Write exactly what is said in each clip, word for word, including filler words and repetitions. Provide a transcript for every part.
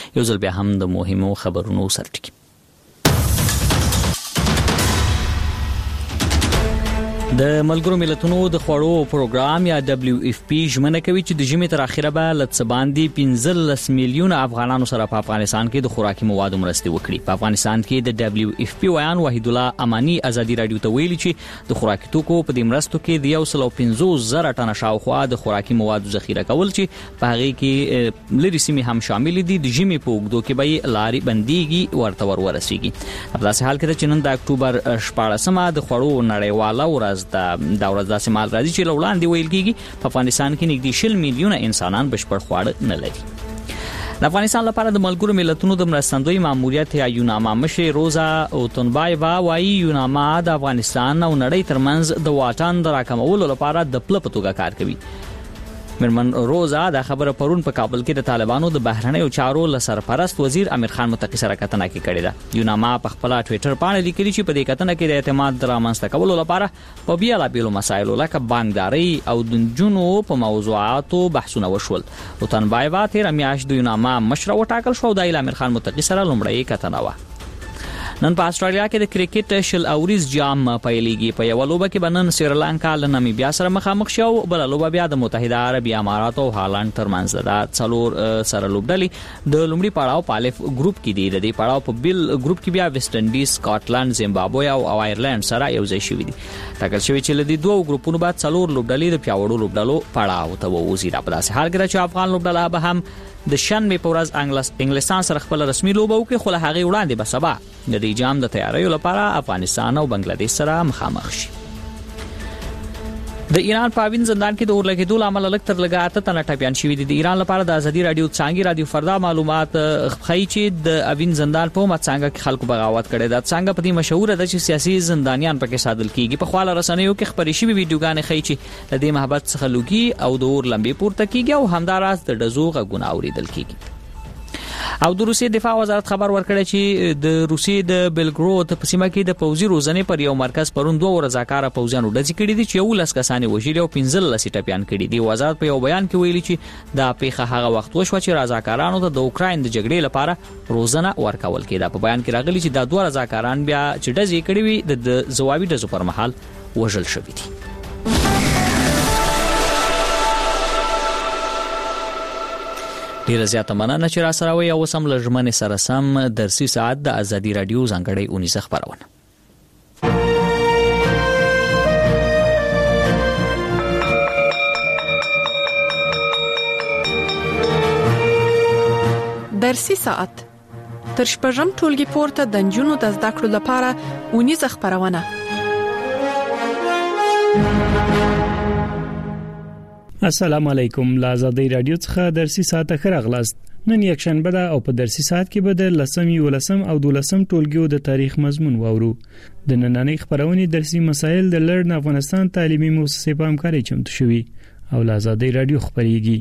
یو ځل بیا هم د مهمو خبرونو سرټکی. د ملګرو ملتونو د خوړو پروګرام یا دبليو اف پی ژمنه کوي چې د ژمي تر اخره به له څه باندې پنځلس میلیونه افغانانو سره په افغانستان کې د خوراکي موادو مرستې وکړي. په افغانستان کې د دبليو اف پی ویان وحید الله امانی ازادي رادیو ته ویلي چې د خوراکي توکو په دې مرستو کې د یو سل او پنځوس زره ټنه شاوخوا د خوراکي موادو ذخیره کول چې په هغه کې لري سیمې هم شامل دي. د ژمي په اوږدو کې به لاري بنديږي ورته ور ورسیږي. په داسې حال کې چې نن د اکتوبر شپاړسمه د خوړو نړیواله ورځ دا د ورځ داسې مال راځي چې لوړاندې ویل کېږي په افغانستان کې نږدې شل میلیونه انسانان بشپړ خواړه نه لري. د افغانستان لپاره د ملګرو ملتونو د مرستندوی ماموریت یا یوناما مشر روزا اوتنبایوا وايي یوناما د افغانستان او نړۍ ترمنځ د واټن د راکمولو لپاره د پله په توګه کار کوي. مرمن روزا دا خبره پرون په کابل کې د طالبانو د بهرنیو چارو له سرپرست وزیر امیر خان متقی سره کتنه کې کړې ده. یوناما په خپل ټوئیټر باندې لیکلي چې په دې کتنه کې د اعتماد رامنځته کولو لپاره په بیلابیلو مسایلو لکه بانکداري او د نجونو په موضوعاتو بحثونه وشول. اوتنبایوا تیر میاشت د یوناما مشر وټاکل شو. د امیر خان متقی سره لومړی کتنه و. نن په استرالیا کې د کرکټ شل اوریز جام پیلېږي. په یو لوبه کې بنن سریلانکا له نامیبیا سره مخامخ شو. بل لوبه بیا د متحده عربي امارات او هالند ترمنځ ده. څلور سره لوبډلې د لومړي پړاو په الف ګروپ کې دي. د دې پړاو په بل ګروپ کې بیا ویسټ انډیز، سکاټلند، زیمبابوې او آیرلند سره یو ځای شوي دي. ټاکل شوی چې لدی دوه ګروپونو بعد څلور لوبډلې د پیاوړو لوبډلو پړاو ته ووزي. په داسې حال کې چې افغان لوبډله به هم د شنبه په ورځ انګلستان سره خپل رسمي لوبه وکړي، خو له هغه وړاندې به سبا د دې جام د تیاریو لپاره افغانستان او بنگلاديش سره مخامخ شي. د ایران په اوین زندان کې د اور لګیدو لامل لږ تر لږه اته تنه ټپیان شوي دي. د ایران لپاره د ازادي رادیو څنګه رادیو فردا معلومات خپخي چې د اوین زندان په مڅنګه کې خلکو بغاوت کړي. دا څنګه په دې مشهور ده چې سیاسي زندانیان پکې ساتل کیږي. په خواله رسنیو کې خبري شوي ویډیوګانې ښیي چې د دې محبت څخه لوګي او د اور لمبې پورته کیږي او همداراز د ډزو غږونه اوریدل کیږي. او د روسیې دفاع وزارت خبر ورکړی چې د روسیې د بلګرود په سیمه کې د پوځي روزنې پر یو مرکز پرون دوه رضاکاره پوځیانو ډزې کړې دي چې یو لس کسان وژلي او پنځلس ټپیان کړي دي. وزارت په یو بیان کې ویلي چې دا پیښه هغه وخت وشوه چې رضاکارانو ته د اوکراین د جګړې لپاره روزنه ورکول کېده. په بیان کې راغلي چې دا دوه رضاکاران بیا چې ډزې کړې وي د ځوابي ډزو پر مهال وژل شوي دي. ډیره زیاته مننه چې را سره وي. او سم لژمنې سره سم درسي ساعت د ازادي رادیو ځانګړی اونیزه خبرونه. درسي ساعت تر شپږم ټولګي پورته د نجونو د زده کړو لپاره اونیزه خبرونه. السلام علیکم. لا ازادي رادیو څخه درسي ساعت خبرغلاست. نن یک شنبه ده او په درسي ساعت کې به د لسم یو لسم او دولسم ټولګیو د تاریخ مضمون واورو. د نننۍ خبرونې درسي مسایل د لړن افغانستان تعلیمي مؤسسې په همکارۍ چمتو شوي او لا ازادي رادیو خبريږي.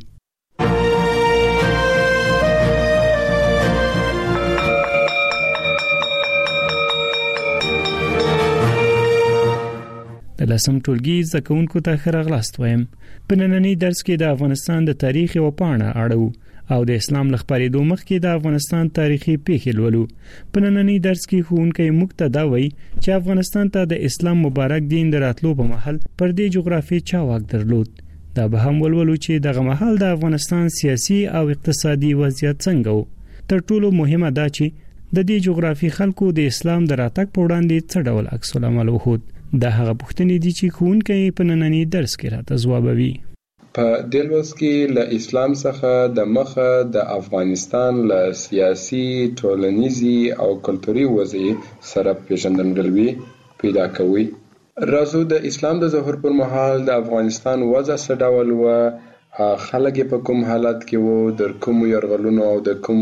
د لسم ټولګي زده کوونکو ته ښه راغلاست وایم. په نننۍ درس کې د افغانستان د تاریخ او پاڼه اړو او د اسلام لخبرېدو مخکې د افغانستان تاریخي پیښې لولو. په نننۍ درس کې ښوونکی موږ ته دا وایي چې افغانستان ته د اسلام مبارک دین د راتلو په مهال پر دې جغرافي چا واک درلود. دا به هم ولولو چې دغه مهال د افغانستان سیاسي او اقتصادي وضعیت څنګه و. تر ټولو مهمه دا چې د دې جغرافي خلکو د اسلام د راتګ په وړاندې څه ډول عکس العمل وښود. دا هغه پوښتنې دي چې ښوونکی په نننۍ درس کې راته ځوابوي. په دې لوست کې له اسلام څخه د مخه د افغانستان له سیاسي، ټولنیزي او کلتوري وضعیت سره پیژندګلوي پیدا کوي. راځو د اسلام د ظهور پر مهال د افغانستان وضع څه ډول و، خلک په کوم حالت کې وو، د کوم یرغلونو او د کوم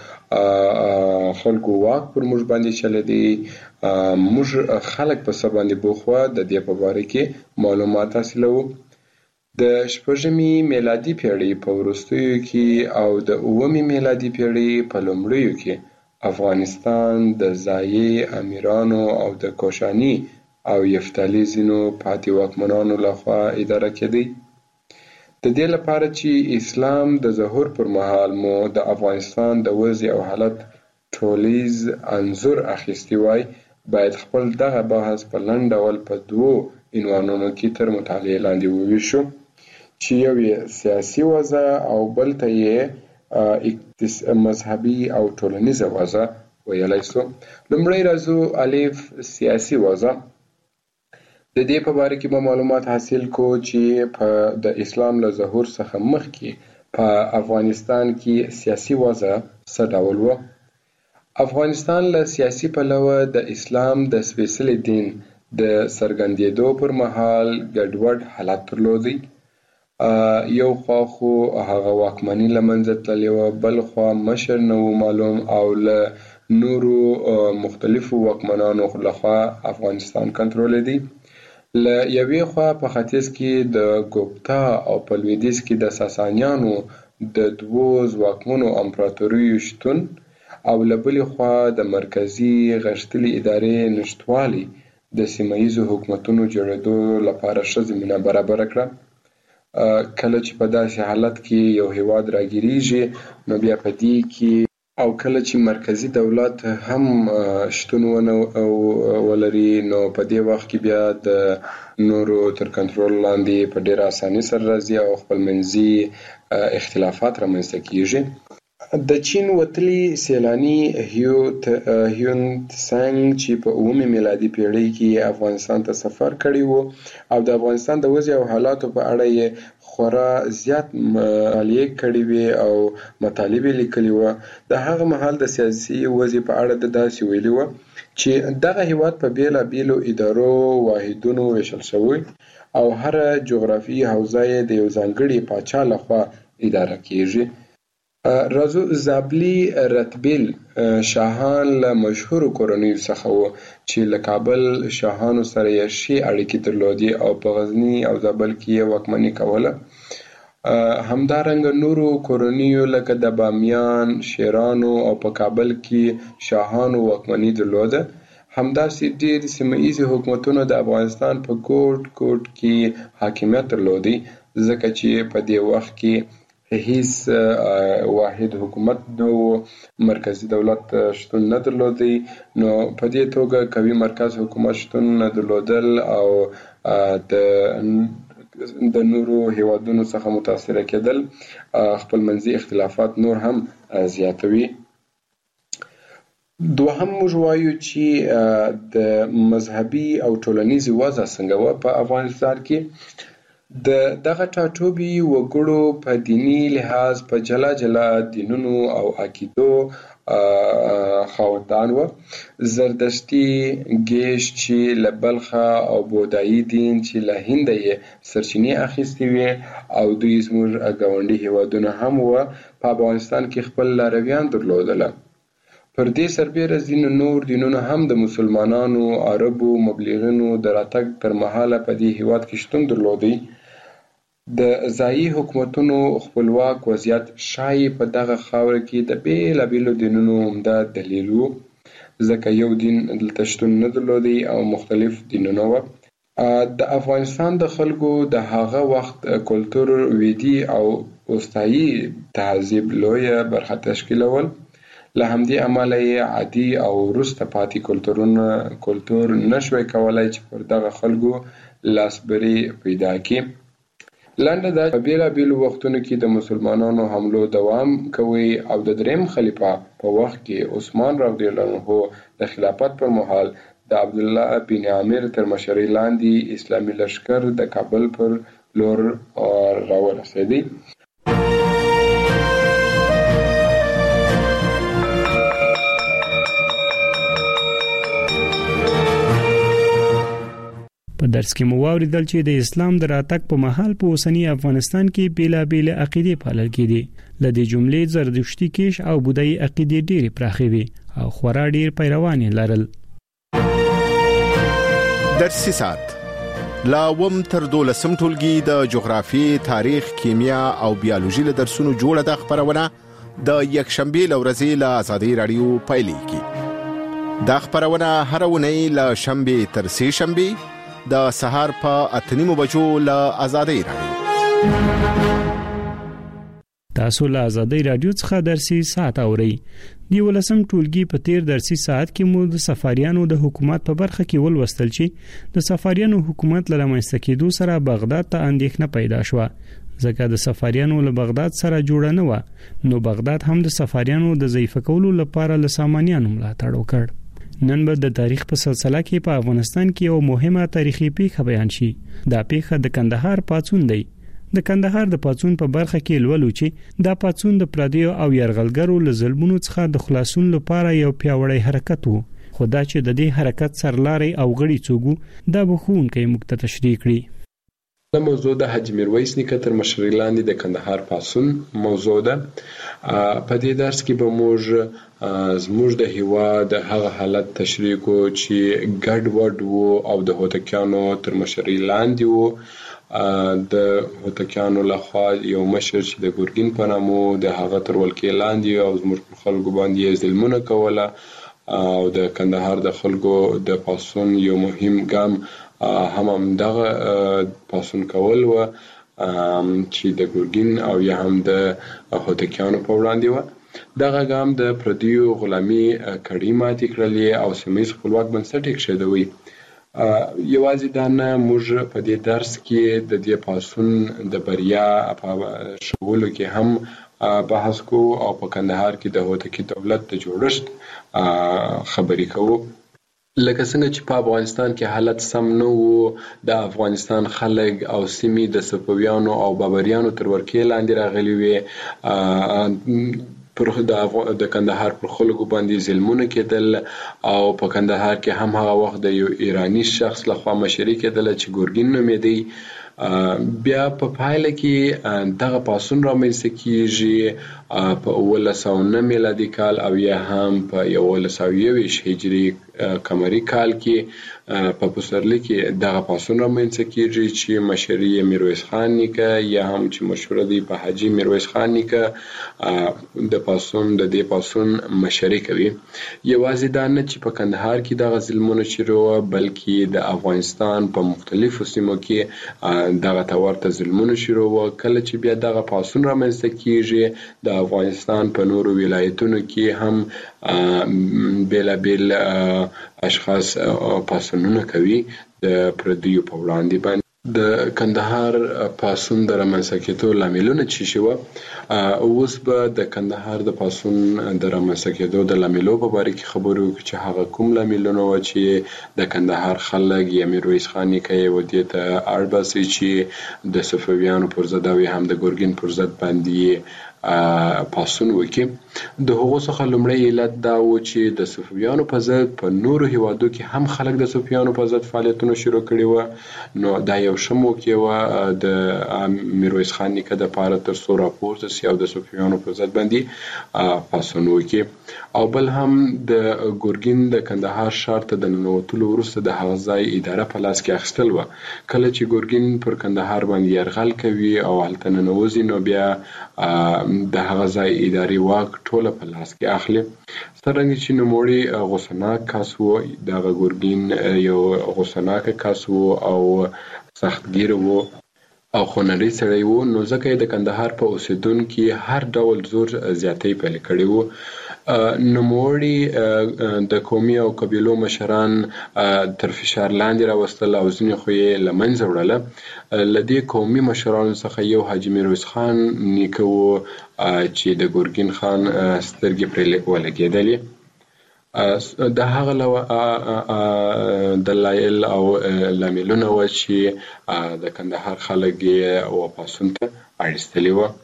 خلکو واک پر موږ باندې چلی دی، موږ خلک په څه باندې بوخوا د دې په باره کې معلومات حاصلوو. د شپږمې میلادي پیړۍ په وروستیو کې او د اوومې میلادي پیړۍ په لومړیو کې افغانستان د ځایي امیرانو او د کوشاني او یفتالي ځینو پاتې واکمنانو لخوا اداره کېدی. د دې لپاره چې اسلام د ظهور پر مهال مو د افغانستان د وضع او حالت ټولیز انځور اخیستی وای، باید خپل دغه بحث په لنډ ډول په دوو عنوانونو کې تر مطالعې لاندې وویشو، چې یو یې سیاسي وضع او بل ته یې مذهبي او ټولنیزه وضع ویلی سو. لومړی راځو الف سیاسي وضع. د دې په باره کې به معلومات حاصل کو چې په د اسلام له ظهور څخه مخکې په افغانستان کې سیاسي وضع څه ډول و. افغانستان له سیاسي پلوه د اسلام د سپېڅلي دین د څرګندېدو پر مهال ګډوډ حالت درلودی. یو خوا خو هغه واکمني له منځه تللې وه، بل خوا مشر نه و معلوم او له نورو مختلفو واکمنانو لخوا افغانستان کنټرولېدی. له یوې خوا په ختیځ کې د ګوپتا او په لویدیځ کې د ساسانیانو د دوو ځواکمنو امپراتوریو شتون او له بلې خوا د مرکزي غښتلې ادارې نشتوالي د سیمه ییزو حکومتونو جوړېدو لپاره ښه زمینه برابره کړه. کله چې په داسې حالت کې یو هیواد راګیریږي نو بیا په دې کې او کله چې مرکزي دولت هم شتون ونه ولري نو په دې وخت کې بیا د نورو تر کنټرول لاندې په ډېره اسانۍ سره راځي او خپلمنځي اختلافات رامنځته کیږي. د چین وتلي سیلاني هیوت هیونت سنګ چې په اوومې میلادي پیړۍ کې افغانستان ته سفر کړی و او د افغانستان د وضع او حالاتو په اړه یې خورا زیات مطالعې کړې وې او مطالب یې لیکلي وه. د هغه مهال د سیاسي وضع په اړه د داسې ویلي وه چې دغه هیواد په بېلابېلو ادارو واحدونو ویشل شوی او هره جغرافیایي حوزه یې د یو ځانګړي پاچا لخوا اداره کیږي. راځو زابلي رتبیل شاهان له مشهورو کورنیو څخه وو چې له کابل شاهانو سره یې ښې اړیکې درلودې او په غزني او زابل کې یې واکمني کوله. همدارنګه نورو کورنیو لکه د بامیان، شیرانو او په کابل کې شاهانو واکمني درلوده. همداسې ډېر سیمه ییزې حکومتونو د افغانستان په ګوټ ګوټ کې حاکمیت درلودی، ځکه چې په دې وخت کې هیڅ واحد حکومت نو مرکزی دولت شتون نه درلودی، نو په دې توګه قوي مرکز حکومت شتون نه درلودل او د د نورو هیوادونو څخه متاثره کېدل خپلمنځي اختلافات نور هم زیاتوي. دوهم موږ وایو چې د مذهبي او ټولنیزې وضع څنګه وه په افغانستان کې. د دغه ټاټوبي وګړو په دیني لحاظ په جلا جلا دینونو او عقیدو خاوندان وه. زردشتي، ګیش چې له بلخه او بودایي دین چې له هنده یې سرچینې اخیستې وې او دوی زموږ ګاونډي هیوادونه هم وه په افغانستان کې خپل لارویان درلودله. پر دې سربیره ځینو نور دینونه هم د مسلمانانو، عربو، مبلغینو د راتګ تر مهاله په دې هیواد کې شتون درلودی. د ځایي حکومتونو خپلواک وضعیت ښایي په دغه خاوره کې د بېلابېلو دینونو عمده دلیل و، ځکه یو دین دلته شتون نه درلودی او مختلف دینونه وه. د افغانستان د خلکو د هغه وخت کلتور ویدي او وسطایي تهذیب لویه برخه تشکیلول. له همدې امله یې عادي او وروسته پاتې کلتورونه کلتور نشوی کولی چې پر دغه خلکو لاسبري پیدا کړي. لنډه دا په بېلابېلو وختونو کې د مسلمانانو حملو دوام کوي او د دریم خلیفه په وخت کې عثمان رضی الله عنه د خلافت پر مهال د عبدالله بن عامر تر مشرۍ لاندې اسلامي لښکر د کابل پر لور راورسېدی. په درس کې مو واوریدل چې د اسلام د راتګ په مهال په اوسنی افغانستان کې بیلابېل عقیدې پالل کېدې. ل دې جملې زردشتي، کیش او بودایي عقیدې ډېرې پراخې وي او خورا ډېر پیروان یې لرل. درسي سات لا وم تر دولسم ټولګي د جغرافي، تاریخ، کیمیا او بیولوژي له درسونو جوړه د خبرونه د یکشنبه لورځي له آزادۍ رادیو پایلې کی. دا خبرونه هر ونی له شنبه تر سه شنبه د سهار په اتنیمو بجو له آزادۍ رادیو. تاسو له آزادۍ رادیو څخه درسي ساعت اورئ. دی ولسم ټولګي په تیر درسي ساعت کې مو د سفاریانو د حکومت په برخه کې ولوستل چې د سفاریانو حکومت له رامنځته کېدو سره بغداد ته اندېښنه پیدا شوه ځکه د سفاریانو له بغداد سره جوړه نه و نو بغداد هم د سفاریانو د ضعیف کولو لپاره له سامانیانو ملاتړ وکړ. نن به د تاریخ په سلسله کې په افغانستان کې یو مهمه تاریخي پیښه بیان شي. دا پیښه د کندهار پاڅون دی. د کندهار د پاڅون په برخه کې لولو چې دا پاڅون د پردیو او يرغلګرو له ظلمونو څخه د خلاصون لپاره یو پیاوړی حرکت وو. خدا چې د دې حرکت سرلاري او غړي څوګو دا بخون کې مخته تشریح کړي. د موضوع د حاجی میرویس نیکه تر مشرۍ لاندې د کندهار پاڅون موضوع ده. په دې درس کې به موږ زموږ د هیواد هغه حالت تشریح کو چې ګډ وډ وو او د هوتکیانو تر مشرۍ لاندې وو. د هوتکیانو لخوا یو مشر چې د ګورګین په نامو د هغه تر ولکې لاندې او زموږ په خلکو باندې ظلمونه کوله او د کندهار د خلکو د پاڅون یو مهم ګام هم هم دغه پاڅون کول و چې د ګورګین او یا هم د هوتکیانو په وړاندې و. دغه ګام د پردیو غلامي کړۍ ماتې کړلې او سیمه خپلواک بنسټ یې کېښودوی. یوازې دا نه، موږ په دې درس کې د دې پاڅون د بریا په شغلو کې هم بحث کو او په کندهار کې د هوتکی دولت د جوړښت خبرې کوو. لکه څنګه چې په افغانستان کې حالت سم نه وو، د افغانستان خلک او سیمې د صفویانو او بابریانو تر ورکې لاندې راغلي وي. پر د کندهار پر خلکو باندې ظلمونه کېدل او په کندهار کې هم هغه وخت د یو ایرانی شخص لخوا مشري کېدل چې ګورګین نومېدی. بیا په پایله کې دغه پاڅون رامنځته کیږي په اوولس سوه نه میلادي کال او یا هم په یوولس سوه یوویشت هجري قمري کال کې په پسرلي کې دغه پاڅون رامنځته کیږي چې مشري یې میرویس خان نیکه یا هم چې مشهور دی په حاجی میرویس خان نیکه د پاڅون د دې پاڅون مشري کوي. یوازې دا نه چې په کندهار کې دغه ظلمونه شروع بلکې د افغانستان په مختلفو سیمو کې دغه تورته ظلمونه شروع و. کله چې بیا دغه پاڅون رامنځته کیږي د افغانستان په نورو ولایتونو کې هم بیلابیل اشخاص پاڅونونه کوي د پردیو په وړاندې باندې. د کندهار پاڅون د رامنځته کېدو لاملونه څه شوه؟ اوس به د کندهار د پاڅون د رامنځته کېدو د لاملو په باره کې خبرې وکړو چې هغه کوم لاملونه وو چې د کندهار خلک یا میرویس خان نیکه یې ودې ته اړ باسي چې د صفویانو پر ضد او هم د ګورګین پر ضد باندې پاڅون وکړي. د هغو څخه لومړی علت دا و چې د صفویانو په ضد په نورو هیوادو کې هم خلک د صفویانو په ضد فعالیتونه شروع کړي وو. نو دا یو ښه موقع وه د میرویس خان نیکه دپاره تر څو راپورته سي او د صفویانو په ضد باندې پاڅون وکړي. او بل هم د ګورګین د کندهار ښار ته د ننوتلو وروسته د هغه ځای اداره په لاس کې اخیستل وه. کله چې ګورګین پر کندهار باندې یرغل کوي او هلته ننوځي نو بیا د هغه ځای اداري واک ټوله په لاس کې اخلي. څرنګه چې نوموړی غوسناک کس و، دغه ګورګین یو غوسناک کس و او سختګیر و او خونړی سړی و، نو ځکه یې د کندهار په اوسېدونکو هر ډول زور زیاتی پیل کړی و. نوموړي د قومي او قبیلو مشران تر فشار لاندې راوستل او ځینې خو یې له منځه وړله. له دې قومي مشرانو څخه یو حاجي میرویس خان نیکه و چې د ګورګین خان سترګې پرې ولګېدلې. د هغه له دلایل او لاملونه و چې د کندهار خلک یې و پاڅون ته اړ ایستلي وه.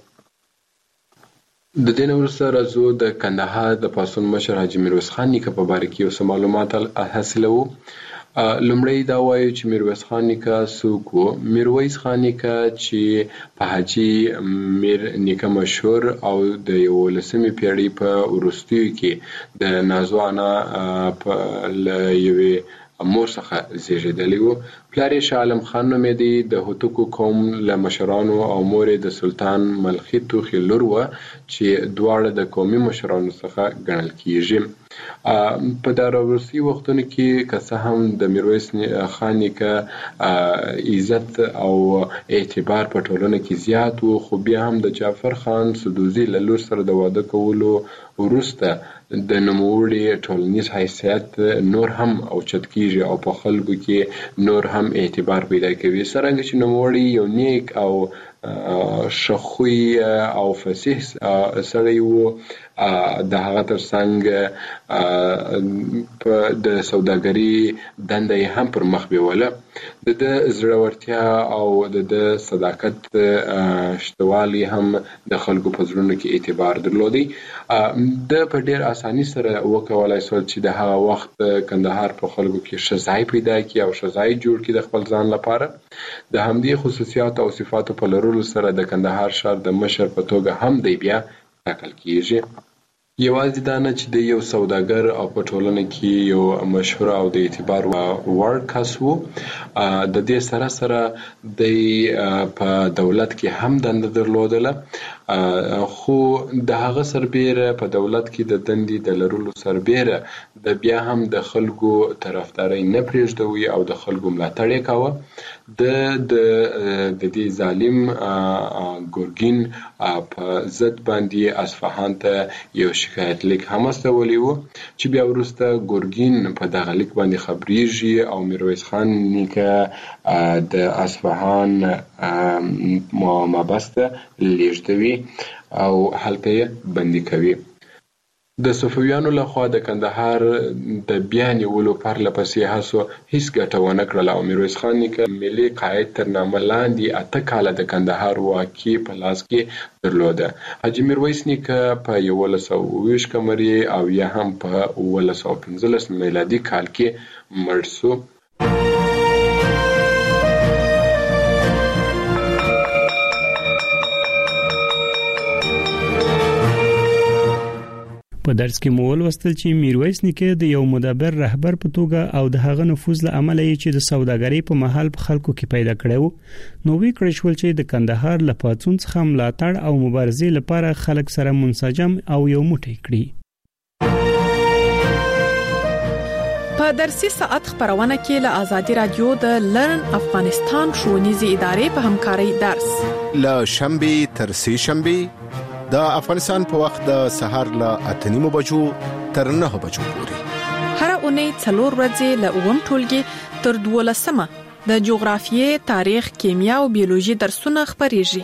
د دې نه وروسته راځو د کندهار د پاڅون مشر حاجي میرویس خان نیکه په باره کې یو څه معلومات حاصلوو. لومړی دا وایو چې میرویس خان نیکه څوک و. میرویس خان نیکه چې په حاجي میر نیکه مشهور او د یولسمې پیړۍ په وروستیو کې د نازو انا په له یوې مور څخه زیږیدلی و. پلار یې شاه عالم خان نومېدی، د هوتکو قوم له مشرانو او مور یې د سلطان ملخي توخي لور وه چې دواړه د قومي مشرانو څخه ګڼل کیږي. په داراوروستي وختونو کې که څه هم د میرویس خان نیکه عزت او اعتبار په ټولنه کې زیات و، خو بیا هم د جعفر خان سدوزي له لور سره د واده کولو وروسته د نوموړي ټولنیز حیثیت نور هم اوچت کیږي او په خلکو کې نور هم اعتبار پیدا کوي. څرنګه چې نوموړي یو نیک او شخوی او فصیح سړی و، د هغه ترڅنګ د سوداګري دنده یې هم پر مخ بیوله. د د زړورتیا او د د صداقت شتوالی هم د خلکو په زړونو کې اعتبار درلودی. د په ډیر اساني سره وکولای شو چې د هغه وخت کندهار په خلکو کې ښه ځای پیدا کړي او ښه ځای جوړ کړي د خپل ځان لپاره. د همدې خصوصیات او صفاتو په لرلو سره د کندهار ښار د مشر په توګه هم دی بیا ټاکل کیږي. یوازې دا نه چې د یو سوداګر او په ټولنه کې یو مشهور او د اعتبار وړ کس و، د دې سره سره د په دولت کې هم دنده درلودله، خو د هغه سربیره په دولت کې د دندې د لرلو سربیره د بیا هم د خلکو طرفداري نه پرېږدوي او د خلکو ملاتړ یې کاوه. د د دې ظالم ګورګین په ضد باندې اصفهان ته یو شکایت لیک هم استولی و چې بیا وروسته ګورګین په دغه لیک باندې خبرېږي او میرویس خان نیکه د اصفهان مابست لیږدوي او هلته یې بندي کوي. د صفویانو لخوا د کندهار د بیا نیولو پرله پسې هڅو هیڅ ګټه ونه کړله او میرویس خان نیکه ملي قائد تر نامه لاندې اته کاله د کندهار واکي په لاس کې درلوده. حاجي میرویس نیکه په یولس سوه اوه ویشت قمري او یا هم په اوولس سوه پنځلس میلادي کال کې مړ شو. په درس کې مو ولوستل چې میرویس نیکه د یو مدبر رهبر په توګه او د هغه نفوذ له امله چې د سوداګرۍ په محل په خلکو کې پیدا کړو، نو وی کړی شول چې د کندهار له پاتون څخه ملاتړ او مبارزې لپاره خلک سره منسجم او یو موټی کړي. په درسي ساعت خبرونه کې له آزادي رادیو د لرن افغانستان ښوونیزې ادارې په همکارۍ درس له شنبه تر سه شنبه د افغانستان په وخت د سهار له اته نیمو بجو تر نه بجو پورې هر اونۍ څلور ورځې له اووم ټولګي تر دولسمه د جغرافیې، تاریخ، کیمیا او بیولوژي درسونه خبرېږي.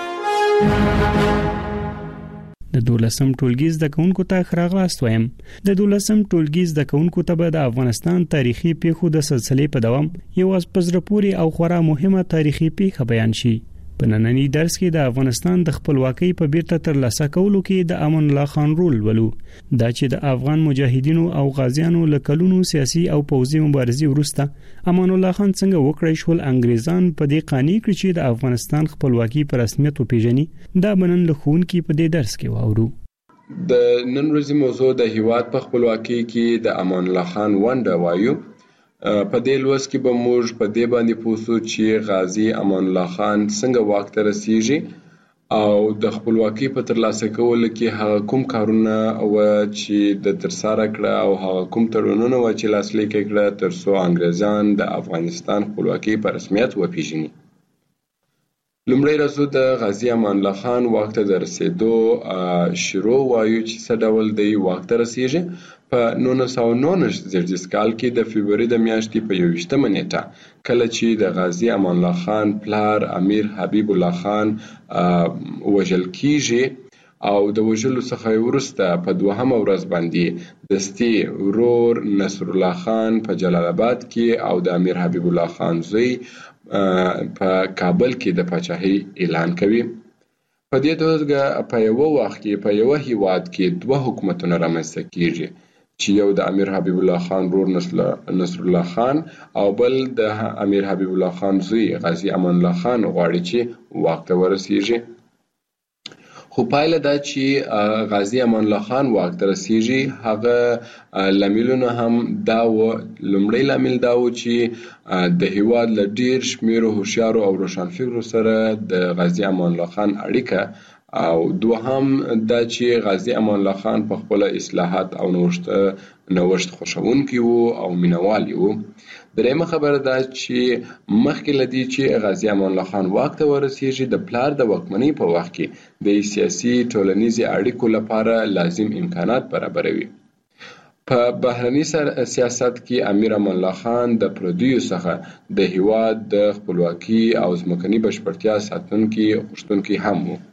د دولسم ټولګي زده کوونکو ته ښه راغلاست وایم. د دولسم ټولګي زده کوونکو ته به د افغانستان تاریخي پیښو د سلسلې په دوام یو پزره پوری او خورا مهمه تاریخي پیښه بیان شي. په نننی درس کې د افغانستان د خپلواکۍ په بیرته ترلاسه کولو کې د امان الله خان رول ولو، دا چې د افغان مجاهدینو او غازیانو له کلونو سیاسي او پوځي مبارزې وروسته امان الله خان څنګه وکړی شول انګریزان په دې قانع کړ چې د افغانستان خپلواکي په رسمیت وپیژني. دا بنن له ښوونکي په دې درس کې واورو. د نن ورځې موضوع د هیواد په خپلواکۍ کې د امان الله خان ونډه وایو. په دې لوست کې به موږ په دې باندې پوښتو چې غازی امان الله خان څنګه واک ته رسیږي او د خپلواکۍ په ترلاسه کولو کې هغه کوم کارونه و چې د ترسره کړه او هغه کوم تړونونه و چې لاسلیک کړه تر څو انګریزان د افغانستان خپلواکۍ په رسمیت وپیژني. لومړی راځو د غازی امان الله خان واک ته د رسیدو شروع وایو چې څه ډول دی واک ته رسیږي. په نولس سوه نولس زیږدیز کال کې د فبروري د میاشتې په یوویشتمه نیټه کله چې د غازی امان الله خان پلار امیر حبیب الله خان وژل کیږي او د وژلو څخه وروسته په دوهمه ورځ باندې دستي ورور نصر الله خان په جلال آباد کې او د امیر حبیب الله خان زوی په کابل کې د پاچاهۍ اعلان کوي. په دې توګه په یو وخت کې په یو هیواد کې دوه حکومتونه رامنځته کیږي چې یو د امیر حبیب الله خان رور نصر الله خان او بل د امیر حبیب الله خان زوی غازی امان الله خان غواړي چې واک ته ورسیږي. خو پایله دا چې غازی امان الله خان واک ته رسیږي هغه لاملونه هم دا و. لومړی لامل دا و چې د هیواد له ډیر شمیرو هوښیارو او روښانفکرو سره د غازی امان الله خان اړیکه او دوهم دا چې غازی امان الله خان په خپل اصلاحات او نوښت نوښت خوښونکی وو او مینوال وو. درېمه خبره دا چې مخکې لدی چې غازی امان الله خان واک ته ورسیږي د پلار د واکمنۍ په وخت کې د سیاسي ټولنیزي اړیکو لپاره لازم امکانات برابروي. په بهرني سیاست کې امیر امان الله خان د پردیو څخه د هیواد د خپلواکي او ځمکني بشپړتیا ساتونکي غوښتونکي هم وو.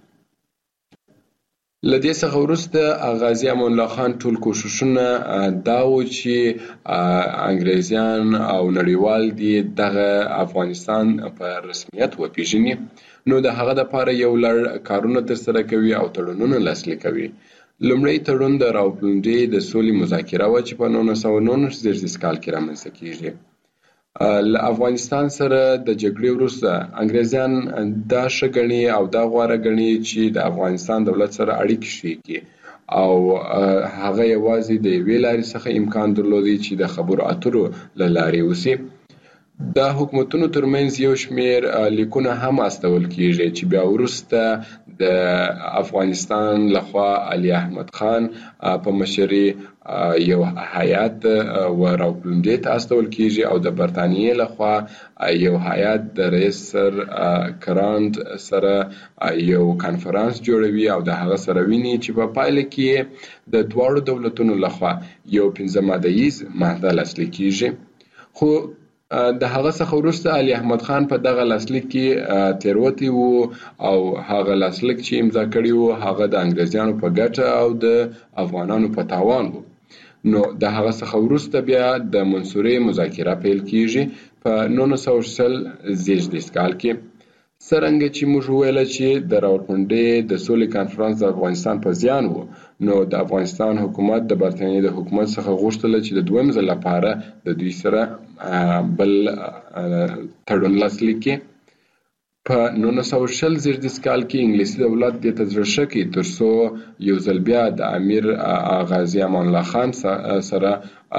لدې څخه وروسته غازی امان الله خان ټول کوششونه دا و چې انګریزیان او نړیوال دي دغه افغانستان په رسمیت وپیژني، نو د هغه لپاره یو لړ کارونه ترسره کوي او تړونونه لاسلیک کوي. لومړی تړون د راوپلنډي د سولې مذاکره و چې په نولس سوه نولس زیږدیز کال کې رامنځته کیږي. له افغانستان سره د جګړې وروسته انګریزیان دا ښه ګڼي او دا غوره ګڼي چې د افغانستان دولت سره اړیکې ښې کړي او هغه یوازې د یوې لارې څخه امکان درلودی چې د خبرو اترو له لارې وسي. د حکومتونو ترمنځ یو شمیر لیکونه هم استول کیږي چې بیا وروسته د افغانستان لخوا علي احمد خان په مشرۍ یو هیات و راوپلنډي ته استول کیږي او د برتانیې لخوا یو هیات د رئیس سر کرانډ سره یو کانفرنس جوړوي او د هغه سره ویني چې په پایله کې د دواړو دولتونو لخوا یو پنځه ماده ییز معاهده لاسلیک کیږي. خو د هغه څخه وروسته علي احمد خان په دغه لاسلیک کې تیروتی وو او هغه لاسلیک چې امضا کړی وو هغه د انګریزیانو په ګټه او د افغانانو په تاوان وو. نو د هغه څخه وروسته بیا د منصورې مذاکره پیل کیږي په نولس سوه شل زیږدیز کال کې. څرنګه چې موږ وویل چې د راوپلنډي د سولې کانفرنس د افغانستان په زیان وو، نو د افغانستان حکومت د برتانیې د حکومت څخه غوښتل چې د دویم ځل لپاره د دوی سره بل تړون لاسلیک کړي. په نولس سوه شل زیږدیز کال کې انګلیسي دولت دې ته زړه ښه کړي ترڅو یو ځل بیا د امیر غازی امان الله خان سره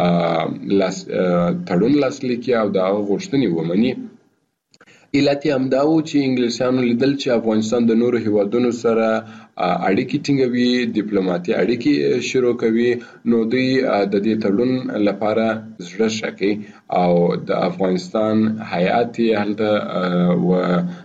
تړون لاسلیک کړي او د هغه غوښتنې ومني. علت یې همدا و چې انګلیسیانو لیدل چې افغانستان د نورو هیوادونو سره اړیکې ټینګوي، ډیپلوماټي اړیکې شروع کوي، نو دوی د دې تړون لپاره زړه ښه کوي او د افغانستان هیات یې هلته و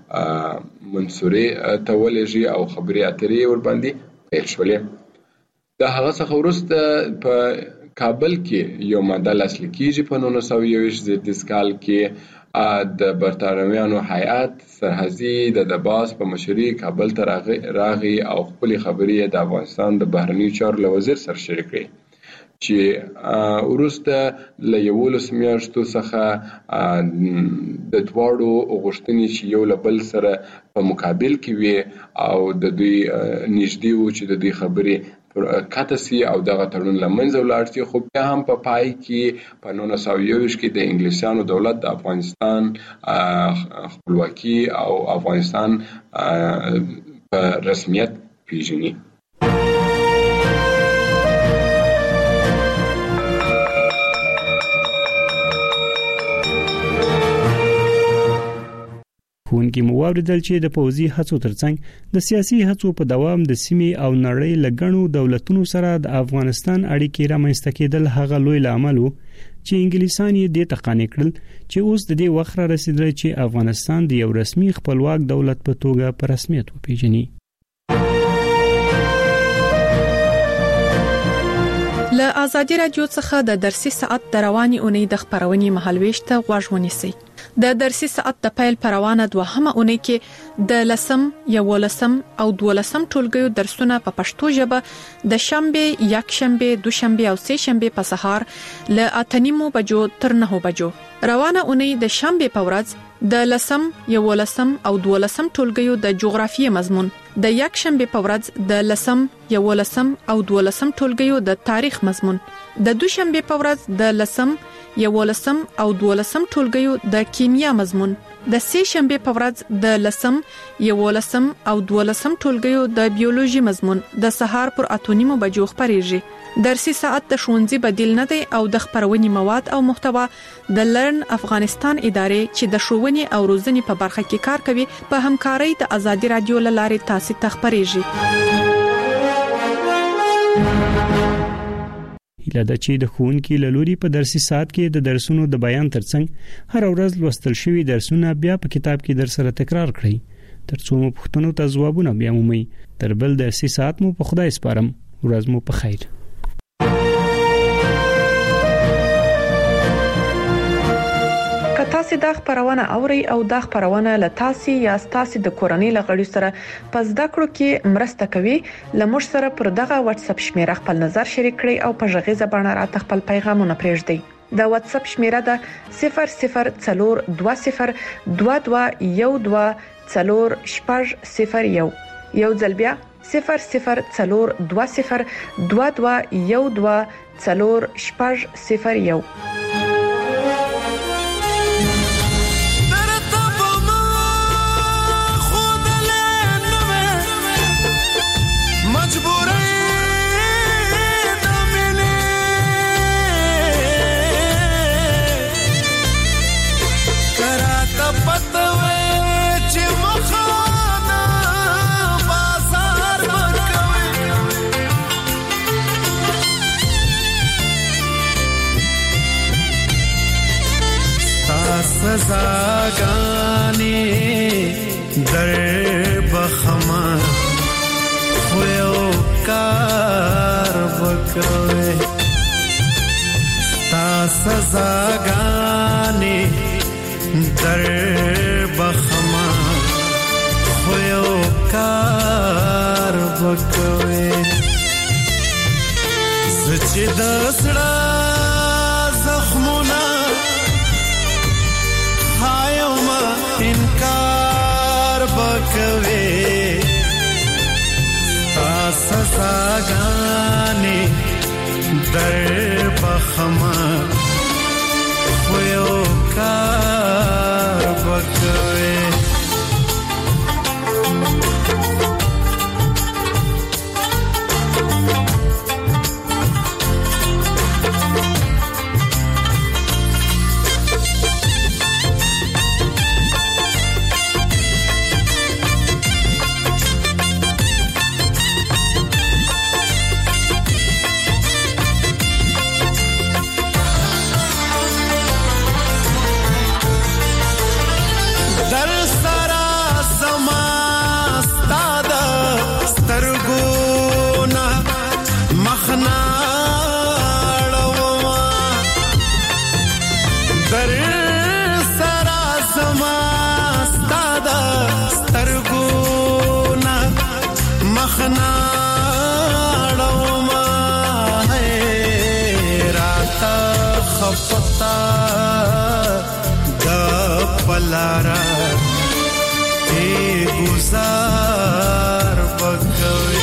منصورې ته ولېږي او خبرې اترې ورباندې پیل شولې. د هغه څخه وروسته په کابل کې یو ماده لاسلیک کیږي په نولس سوه یو ویشت زیږدیز کال کې. د برتانویانو هیات سرحدي د دباس په مشرۍ کابل ته راغی او خپلې خبرې د افغانستان د بهرنیو چارو له وزیر سره شریک کړې چې وروسته له یولس میاشتو څخه د دواړو غوښتنې چې یو له بل سره په مقابل کې وي او د دوی نږدې وو چې د دوی خبرې کاته سي او دغه تړون له منځه ولاړ سي. خو بیا هم په پای کې په نولس سوه یو ویشت کې د انګلیسیانو دولت د افغانستان خپلواکي او افغانستان په رسمیت پیژني. ښوونکي مو واوریدل چې د پوځي هڅو ترڅنګ د سیاسي هڅو په دوام د سیمې او نړۍ له ګڼو دولتونو سره د افغانستان اړیکې رامنځته کېدل هغه لوی لامل و چې انګلیسان یې د تقانې کړل چې اوس د دې وخت را رسیدلی چې افغانستان د یو رسمي خپلواک دولت په توګه په رسمیت وپیژني. له ازادي رادیو څخه د درسي ساعت د رواني اونۍ د خبرونې مهالويش ته غوږ ونیسئ. د درسي ساعت د پیل پروانه دوهمه اونۍ کې د لسم، یولسم او دولسم ټولګیو درسونه په پښتو ژبه د شنبه، یک شنبه، دوشنبه او سه شنبه په سهار له اته نیمو بجو تر نهو بجو. روانه اونۍ د شنبه په ورځ د لسم یولسم او دولسم ټولګیو د جغرافیې مضمون، د یک شنبه په ورځ د لسم یولسم او دولسم ټولګیو د تاریخ مضمون، د دوشنبه په ورځ د لسم یولسم او دولسم ټولګیو د کیمیا مضمون، د سه شنبه په ورځ د لسم یولسم او دولسم ټولګیو د بیولوژي مضمون د سهار پر اتونیمو بجو خبريږي. درسي ساعت د ښوونځي بدیل نه دی او د خبرونې مواد او محتوا د لرن افغانستان ادارې چې د ښوونې او روزنې په برخه کې کار کوي په همکارۍ د ازادي رادیو لارې تاسو ته خبريږي. هیله ده چې د ښوونکي له لوري په درسي ساعت کې د درسونو د بیان ترڅنګ هر ورځ لوستل شوی درسونه بیا په کتاب کې در سره تکرار کړئ ترڅو مو پوښتنو ته ځوابونه بیا مومئ. تر بل درسي ساعت مو په خدای سپارم. ورځ مو په خیر. تاسو د خبرونه اوري او د خبرونه له تاسو یا تاسو د کورنۍ لغړی سره پس د کړو کې مرسته کوي. لمر سره پر دغه واتس اپ شمیره خپل نظر شریک کړئ او په ژغه زبانه راته خپل پیغامونه پرېږدئ. د واتس اپ شمیره ده صفر صفر څلور دوه صفر دوه دوه یو دوه څلور شپږ صفر یو. یو ځل بیا صفر صفر څلور دوه صفر دوه دوه یو دوه څلور شپږ صفر یو. سزاګانې در بخما خو یو کار وکوي تا سزاګانې در بخما خو یو کار وکوي سچ د سړا زخمونه هايو ما انکار بکوي تا سزاګانې در بخما خو یو کار بکوي لارا ای گزار بکوي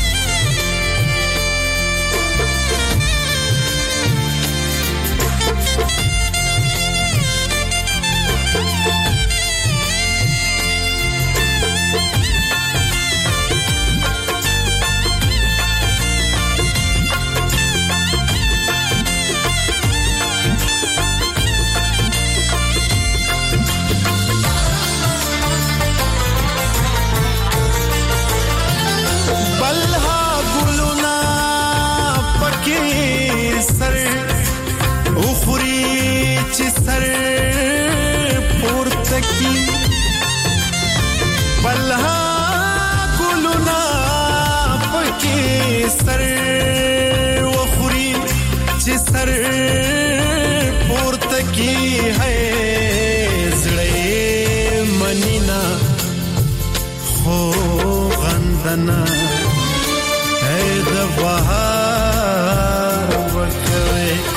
سر وخوري چې سر پورته کی ہے زړې منینا خو غندنا اې د بهار وکوي